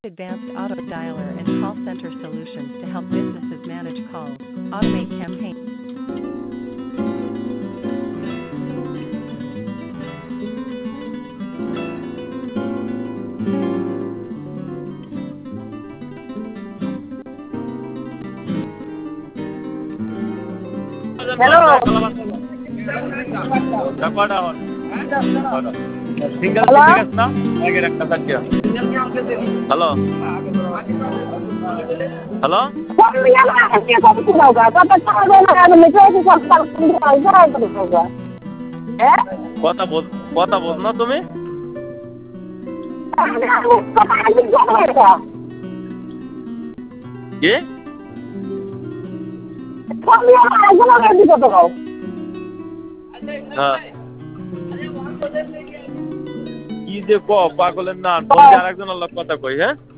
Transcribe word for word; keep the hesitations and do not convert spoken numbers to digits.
Advanced auto dialer and call center solutions to help businesses manage calls, automate campaigns. Hello. Single hello. ঠিক আছে না আগের একটা থাকিয়া হ্যালো হ্যালো কথা বল কথা বল না তুমি কি হ্যাঁ কি যে ক পাগলের না আর একজনের কথা কই হ্যাঁ